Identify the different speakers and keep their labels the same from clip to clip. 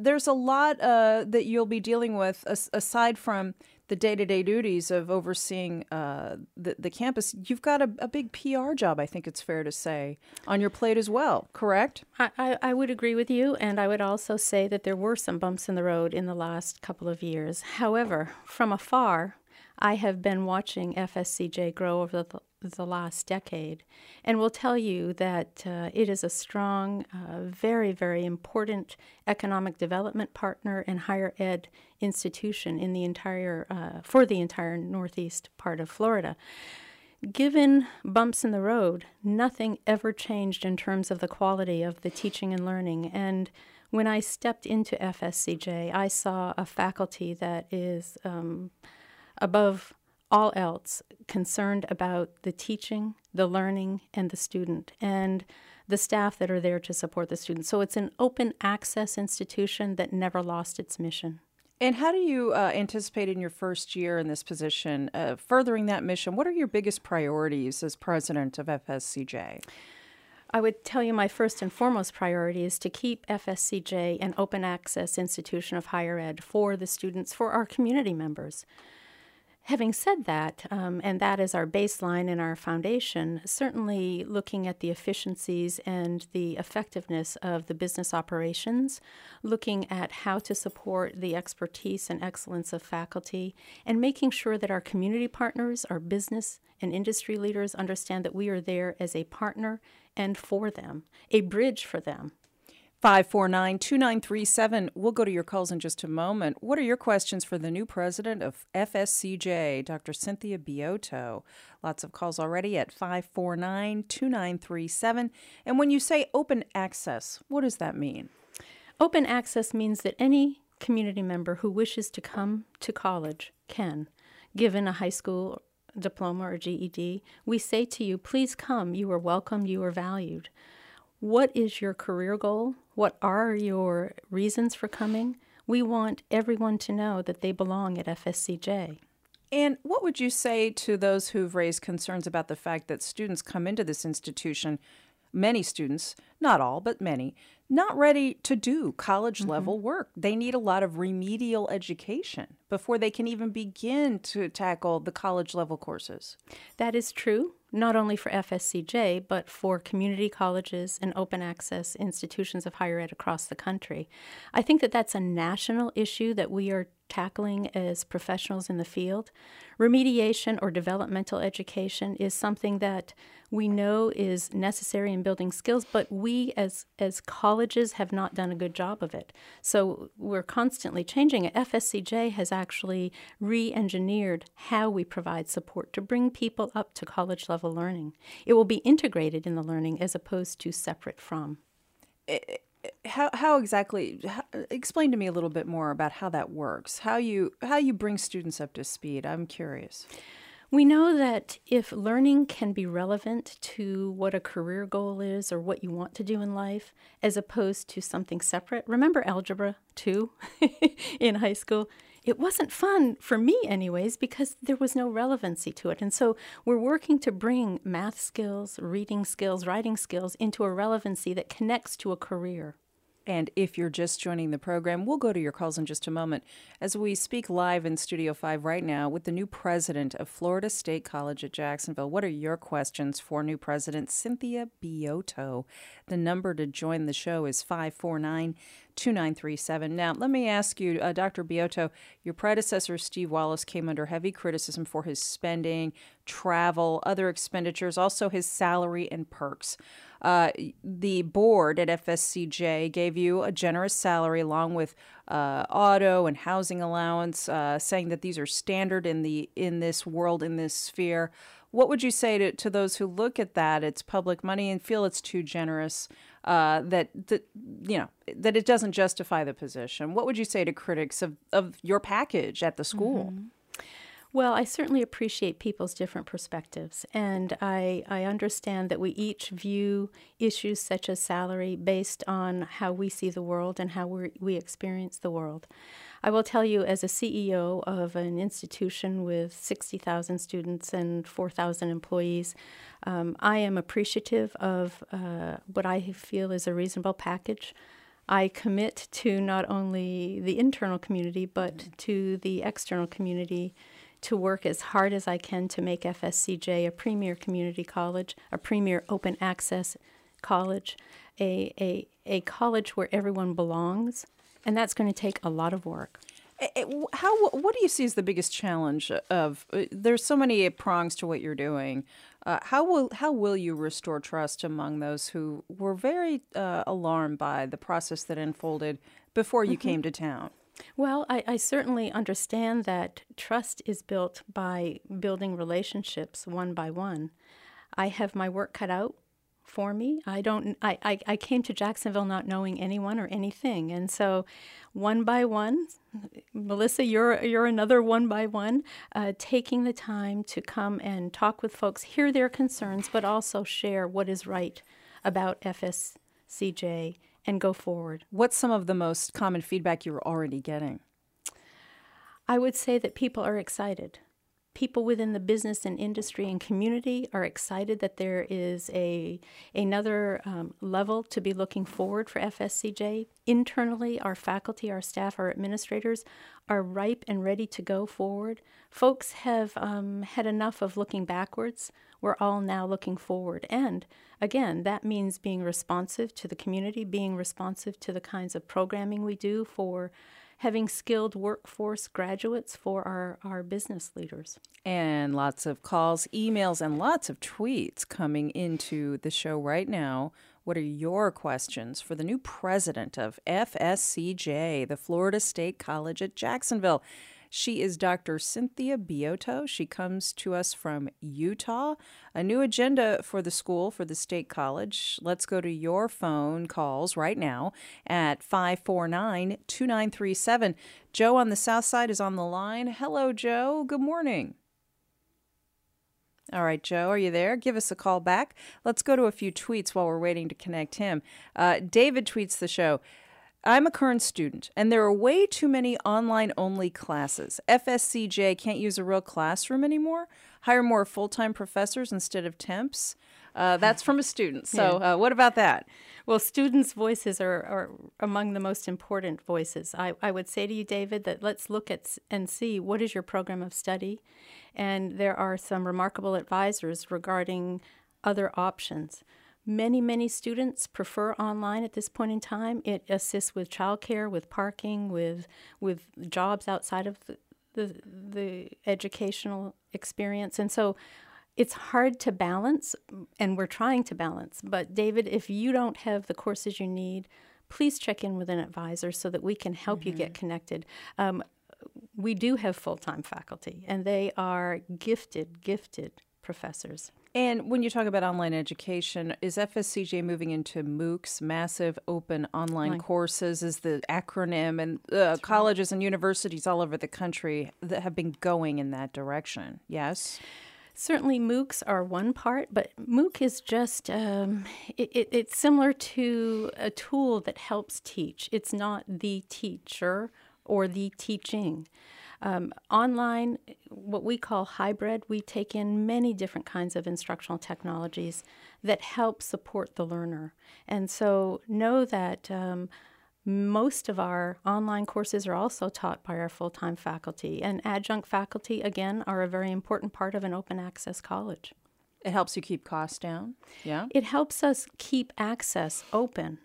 Speaker 1: there's a lot that you'll be dealing with aside from the day-to-day duties of overseeing the campus. You've got a big PR job, I think it's fair to say, on your plate as well, correct?
Speaker 2: I would agree with you, and I would also say that there were some bumps in the road in the last couple of years. However, from afar, I have been watching FSCJ grow over the last decade, and will tell you that it is a strong, very, very important economic development partner and higher ed institution in the entire for the entire northeast part of Florida. Given bumps in the road, nothing ever changed in terms of the quality of the teaching and learning. And when I stepped into FSCJ, I saw a faculty that is above all else concerned about the teaching, the learning, and the student, and the staff that are there to support the students. So it's an open access institution that never lost its mission.
Speaker 1: And how do you anticipate in your first year in this position furthering that mission? What are your biggest priorities as president of FSCJ?
Speaker 2: I would tell you my first and foremost priority is to keep FSCJ an open access institution of higher ed for the students, for our community members. Having said that, and that is our baseline and our foundation, certainly looking at the efficiencies and the effectiveness of the business operations, looking at how to support the expertise and excellence of faculty, and making sure that our community partners, our business and industry leaders understand that we are there as a partner and for them, a bridge for them.
Speaker 1: 549-2937. We'll go to your calls in just a moment. What are your questions for the new president of FSCJ, Dr. Cynthia Biotto? Lots of calls already at 549-2937. And when you say open access, what does that mean?
Speaker 2: Open access means that any community member who wishes to come to college can, given a high school diploma or GED. We say to you, please come. You are welcome. You are valued. What is your career goal? What are your reasons for coming? We want everyone to know that they belong at FSCJ.
Speaker 1: And what would you say to those who've raised concerns about the fact that students come into this institution, many students, not all, but many, not ready to do college-level work? They need a lot of remedial education before they can even begin to tackle the college-level courses.
Speaker 2: That is true, not only for FSCJ, but for community colleges and open access institutions of higher ed across the country. I think that that's a national issue that we are tackling as professionals in the field. Remediation or developmental education is something that we know is necessary in building skills, but we as colleges have not done a good job of it. So we're constantly changing it. FSCJ has actually re-engineered how we provide support to bring people up to college-level learning. It will be integrated in the learning as opposed to separate from.
Speaker 1: How exactly, explain to me a little bit more about how that works, how you bring students up to speed. I'm curious.
Speaker 2: We know that if learning can be relevant to what a career goal is or what you want to do in life, as opposed to something separate. Remember Algebra 2 in high school? It wasn't fun, for me anyways, because there was no relevancy to it. And so we're working to bring math skills, reading skills, writing skills into a relevancy that connects to a career.
Speaker 1: And if you're just joining the program, we'll go to your calls in just a moment as we speak live in Studio 5 right now with the new president of Florida State College at Jacksonville. What are your questions for new president Cynthia Biotto? The number to join the show is 549-2937. Now, let me ask you, Dr. Biotto, your predecessor, Steve Wallace, came under heavy criticism for his spending, travel, other expenditures, also his salary and perks. The board at FSCJ gave you a generous salary along with auto and housing allowance, saying that these are standard in this world, in this sphere. What would you say to those who look at that, it's public money, and feel it's too generous, that it doesn't justify the position? What would you say to critics of your package at the school?
Speaker 2: Mm-hmm. Well, I certainly appreciate people's different perspectives, and I understand that we each view issues such as salary based on how we see the world and how we experience the world. I will tell you, as a CEO of an institution with 60,000 students and 4,000 employees, I am appreciative of what I feel is a reasonable package. I commit to not only the internal community, but to the external community to work as hard as I can to make FSCJ a premier community college, a premier open access college, a college where everyone belongs, and that's going to take a lot of work.
Speaker 1: What do you see as the biggest challenge of? There's so many prongs to what you're doing. How will you restore trust among those who were very alarmed by the process that unfolded before you came to town?
Speaker 2: Well, I certainly understand that trust is built by building relationships one by one. I have my work cut out for me. I came to Jacksonville not knowing anyone or anything, and so one by one, Melissa, you're another one by one, taking the time to come and talk with folks, hear their concerns, but also share what is right about FSCJ and go forward.
Speaker 1: What's some of the most common feedback you're already getting?
Speaker 2: I would say that people are excited. People within the business and industry and community are excited that there is another level to be looking forward for FSCJ. Internally, our faculty, our staff, our administrators are ripe and ready to go forward. Folks have had enough of looking backwards. We're all now looking forward. And again, that means being responsive to the community, being responsive to the kinds of programming we do for having skilled workforce graduates for our business leaders.
Speaker 1: And lots of calls, emails, and lots of tweets coming into the show right now. What are your questions for the new president of FSCJ, the Florida State College at Jacksonville? She is Dr. Cynthia Bioto. She comes to us from Utah. A new agenda for the school, for the state college. Let's go to your phone calls right now at 549-2937. Joe on the south side is on the line. Hello, Joe. Good morning. All right, Joe, are you there? Give us a call back. Let's go to a few tweets while we're waiting to connect him. David tweets the show. I'm a current student, and there are way too many online-only classes. FSCJ can't use a real classroom anymore? Hire more full-time professors instead of temps? That's from a student. So what about that?
Speaker 2: Well, students' voices are among the most important voices. I would say to you, David, that let's look at and see what is your program of study. And there are some remarkable advisors regarding other options. Many students prefer online at this point in time. It assists with childcare, with parking, with jobs outside of the educational experience. And so it's hard to balance, and we're trying to balance. But David, if you don't have the courses you need, please check in with an advisor so that we can help you get connected. We do have full-time faculty, and they are gifted professors.
Speaker 1: And when you talk about online education, is FSCJ moving into MOOCs, massive open online courses, is the acronym, and colleges and universities all over the country that have been going in that direction, yes?
Speaker 2: Certainly MOOCs are one part, but MOOC is just, it's similar to a tool that helps teach. It's not the teacher or the teaching. Online, what we call hybrid, we take in many different kinds of instructional technologies that help support the learner. And so know that most of our online courses are also taught by our full-time faculty. And adjunct faculty, again, are a very important part of an open access college.
Speaker 1: It helps you keep costs down? Yeah.
Speaker 2: It helps us keep access open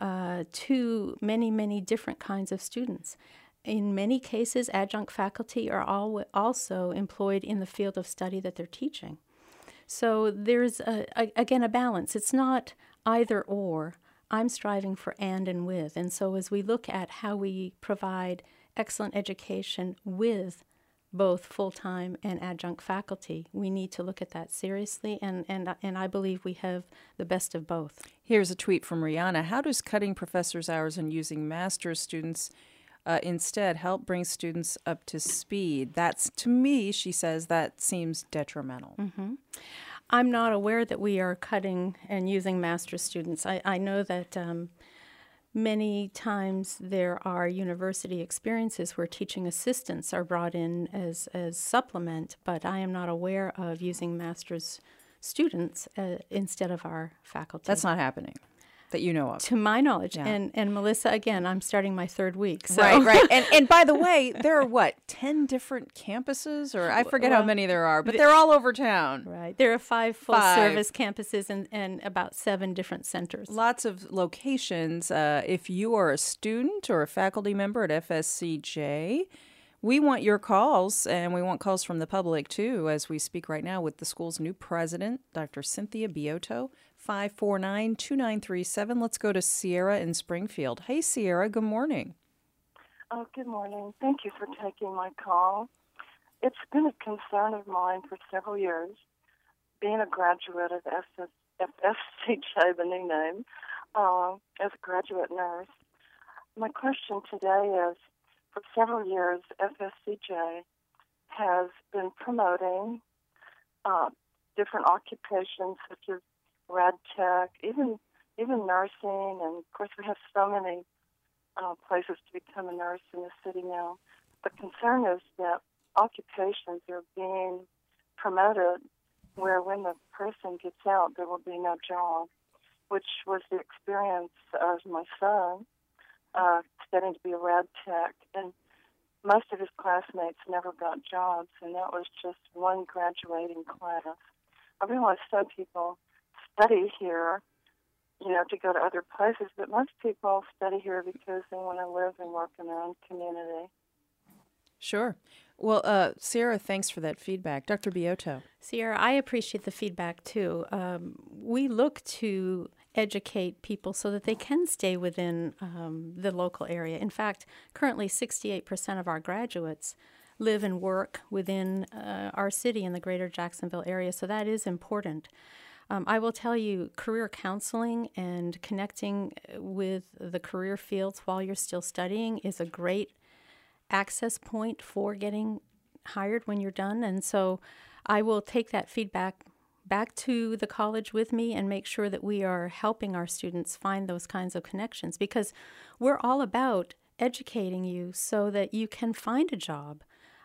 Speaker 2: to many different kinds of students. In many cases, adjunct faculty are also employed in the field of study that they're teaching. So there's, again, a balance. It's not either or. I'm striving for and with. And so as we look at how we provide excellent education with both full-time and adjunct faculty, we need to look at that seriously, and I believe we have the best of both.
Speaker 1: Here's a tweet from Rihanna. How does cutting professors' hours and using master's students instead help bring students up to speed? That's, to me, she says, that seems detrimental.
Speaker 2: Mm-hmm. I'm not aware that we are cutting and using master's students. I know that many times there are university experiences where teaching assistants are brought in as supplement, but I am not aware of using master's students instead of our faculty.
Speaker 1: That's not happening. that you know of.
Speaker 2: To my knowledge.
Speaker 1: Yeah.
Speaker 2: And Melissa, again, I'm starting my third week. So.
Speaker 1: Right. And by the way, there are 10 different campuses, or I forget how many there are, but they're all over town.
Speaker 2: Right. There are 5 full-service campuses and about 7 different centers.
Speaker 1: Lots of locations. If you are a student or a faculty member at FSCJ, we want your calls, and we want calls from the public, too, as we speak right now with the school's new president, Dr. Cynthia Biotto. 549-2937. Let's go to Sierra in Springfield. Hey, Sierra, good morning.
Speaker 3: Oh, good morning. Thank you for taking my call. It's been a concern of mine for several years, being a graduate of FSCJ, the new name, as a graduate nurse. My question today is, for several years, FSCJ has been promoting different occupations such as rad tech, even nursing, and of course we have so many places to become a nurse in the city now. The concern is that occupations are being promoted where when the person gets out there will be no job, which was the experience of my son studying to be a rad tech, and most of his classmates never got jobs, and that was just one graduating class. I realize some people study here, to go to other places, but most people study here because they want to live and work in their own community.
Speaker 1: Sure. Well, Sierra, thanks for that feedback. Dr. Biotto.
Speaker 2: Sierra, I appreciate the feedback, too. We look to educate people so that they can stay within the local area. In fact, currently 68% of our graduates live and work within our city in the greater Jacksonville area, so that is important. I will tell you, career counseling and connecting with the career fields while you're still studying is a great access point for getting hired when you're done. And so I will take that feedback back to the college with me and make sure that we are helping our students find those kinds of connections, because we're all about educating you so that you can find a job.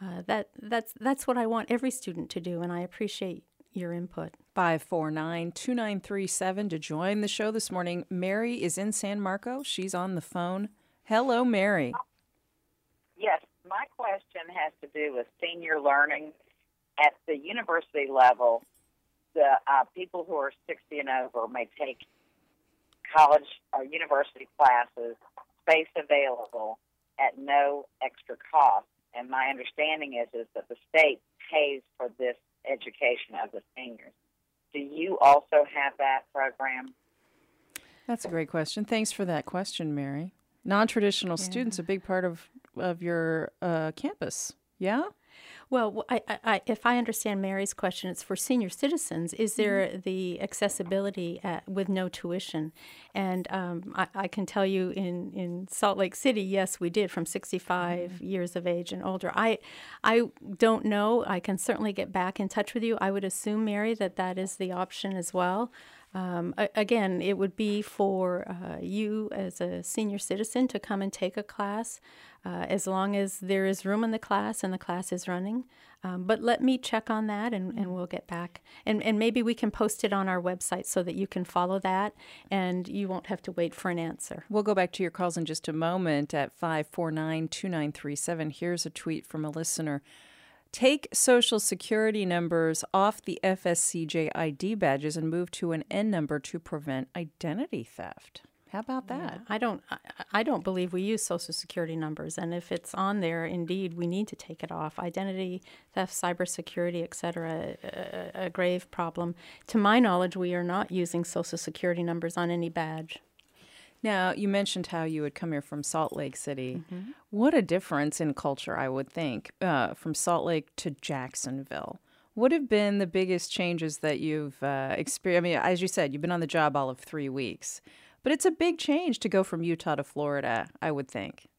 Speaker 2: That's what I want every student to do, and I appreciate your input.
Speaker 1: 549-2937 to join the show this morning. Mary is in San Marco. She's on the phone. Hello, Mary.
Speaker 4: Yes, my question has to do with senior learning. At the university level, the people who are 60 and over may take college or university classes, space available at no extra cost. And my understanding is that the state pays for this education of the seniors. Do you also have that program?
Speaker 1: That's a great question. Thanks for that question, Mary. Non-traditional students, a big part of your campus, yeah?
Speaker 2: Well, if I understand Mary's question, it's for senior citizens. Is there the accessibility with no tuition? And I can tell you in Salt Lake City, yes, we did, from 65 years of age and older. I don't know. I can certainly get back in touch with you. I would assume, Mary, that is the option as well. Again, it would be for you as a senior citizen to come and take a class as long as there is room in the class and the class is running. But let me check on that and we'll get back. And maybe we can post it on our website so that you can follow that and you won't have to wait for an answer.
Speaker 1: We'll go back to your calls in just a moment at 549-2937. Here's a tweet from a listener. Take Social Security numbers off the FSCJ ID badges and move to an N number to prevent identity theft. How about that?
Speaker 2: Yeah, I don't believe we use Social Security numbers, and if it's on there, indeed, we need to take it off. Identity theft, cybersecurity, et cetera, a grave problem. To my knowledge, we are not using Social Security numbers on any badge.
Speaker 1: Now, you mentioned how you would come here from Salt Lake City. Mm-hmm. What a difference in culture, I would think, from Salt Lake to Jacksonville. What have been the biggest changes that you've experienced? I mean, as you said, you've been on the job all of 3 weeks. But it's a big change to go from Utah to Florida, I would think.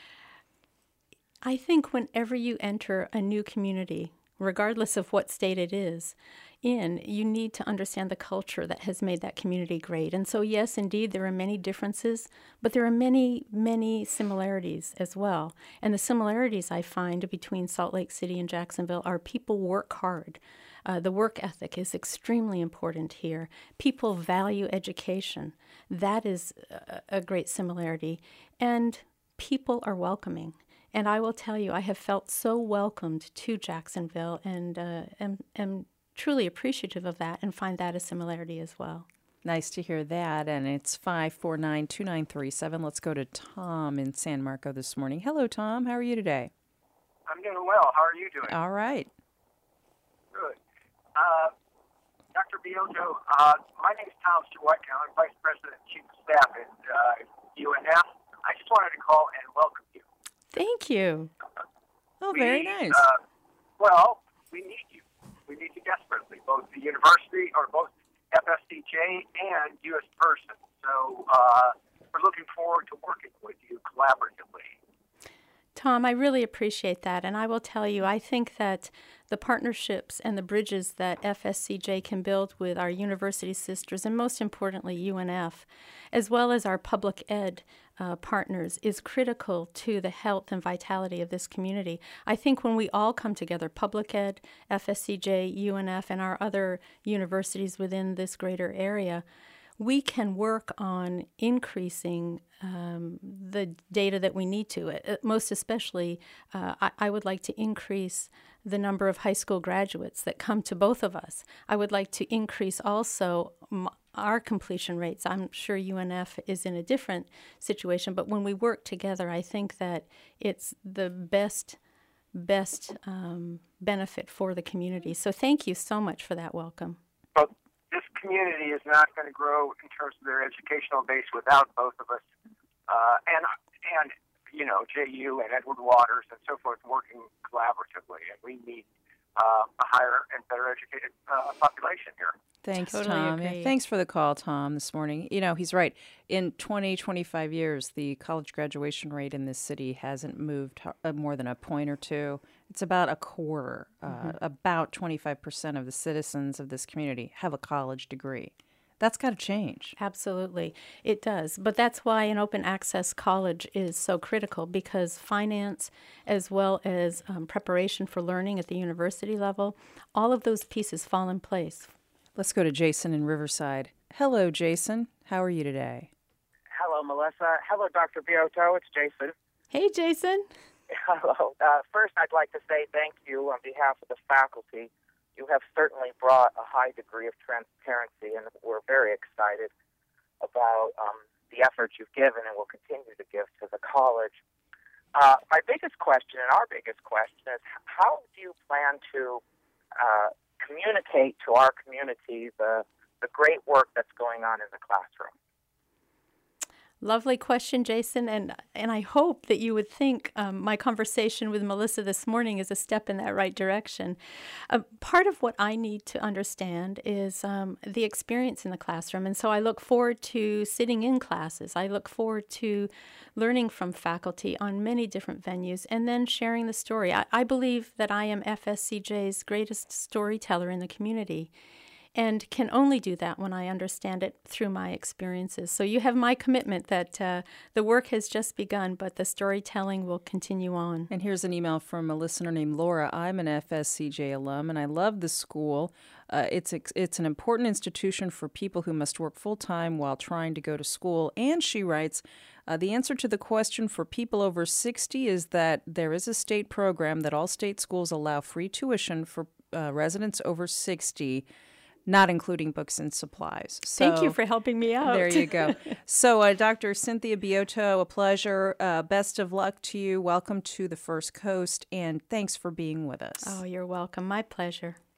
Speaker 2: I think whenever you enter a new community, regardless of what state it is in, you need to understand the culture that has made that community great. And so, yes, indeed, there are many differences, but there are many, many similarities as well. And the similarities I find between Salt Lake City and Jacksonville are people work hard. The work ethic is extremely important here. People value education. That is a great similarity. And people are welcoming. And I will tell you, I have felt so welcomed to Jacksonville and am truly appreciative of that and find that a similarity as well.
Speaker 1: Nice to hear that. And it's 549-2937. Let's go to Tom in San Marco this morning. Hello, Tom. How are you today?
Speaker 5: I'm doing well. How are you doing?
Speaker 1: All right.
Speaker 5: Good. Dr. Biotto, my name is Tom Stewart. I'm Vice President and Chief of Staff at UNF. I just wanted to call and welcome you.
Speaker 2: Thank you.
Speaker 1: Oh, very nice.
Speaker 5: Well, we need you. We need you desperately, both the university or both FSCJ and U.S. Person. So we're looking forward to working with you collaboratively.
Speaker 2: Tom, I really appreciate that. And I will tell you, I think that the partnerships and the bridges that FSCJ can build with our university sisters, and most importantly, UNF, as well as our public ed partners, is critical to the health and vitality of this community. I think when we all come together, public ed, FSCJ, UNF, and our other universities within this greater area, we can work on increasing the data that we need to. Most especially, I would like to increase the number of high school graduates that come to both of us. I would like to increase also our completion rates. I'm sure UNF is in a different situation, but when we work together, I think that it's the best benefit for the community. So thank you so much for that welcome.
Speaker 5: But this community is not going to grow in terms of their educational base without both of us, and you know, JU and Edward Waters and so forth working collaboratively, and we need a higher and better educated population here.
Speaker 1: Thanks,
Speaker 2: Totally
Speaker 1: Tom.
Speaker 2: agree.
Speaker 1: Yeah, thanks for the call, Tom, this morning. You know, he's right. In 25 years, the college graduation rate in this city hasn't moved more than a point or two. It's about a quarter. About 25% of the citizens of this community have a college degree. That's got to change.
Speaker 2: Absolutely. It does. But that's why an open access college is so critical, because finance as well as preparation for learning at the university level, all of those pieces fall in place.
Speaker 1: Let's go to Jason in Riverside. Hello, Jason. How are you today?
Speaker 6: Hello, Melissa. Hello, Dr. Biotto. It's Jason.
Speaker 2: Hey, Jason.
Speaker 6: Hello. First, I'd like to say thank you on behalf of the faculty. You have certainly brought a high degree of transparency, and we're very excited about the effort you've given and will continue to give to the college. My biggest question and our biggest question is, how do you plan to communicate to our community the great work that's going on in the classroom?
Speaker 2: Lovely question, Jason, and I hope that you would think my conversation with Melissa this morning is a step in that right direction. Part of what I need to understand is the experience in the classroom, and so I look forward to sitting in classes. I look forward to learning from faculty on many different venues and then sharing the story. I believe that I am FSCJ's greatest storyteller in the community, and can only do that when I understand it through my experiences. So you have my commitment that the work has just begun, but the storytelling will continue on.
Speaker 1: And here's an email from a listener named Laura. I'm an FSCJ alum, and I love the school. It's an important institution for people who must work full-time while trying to go to school. And she writes, the answer to the question for people over 60 is that there is a state program that all state schools allow free tuition for residents over 60, not including books and supplies. So,
Speaker 2: thank you for helping me out.
Speaker 1: There you go. So, Dr. Cynthia Biotto, a pleasure. Best of luck to you. Welcome to the First Coast, and thanks for being with us.
Speaker 2: Oh, you're welcome. My pleasure.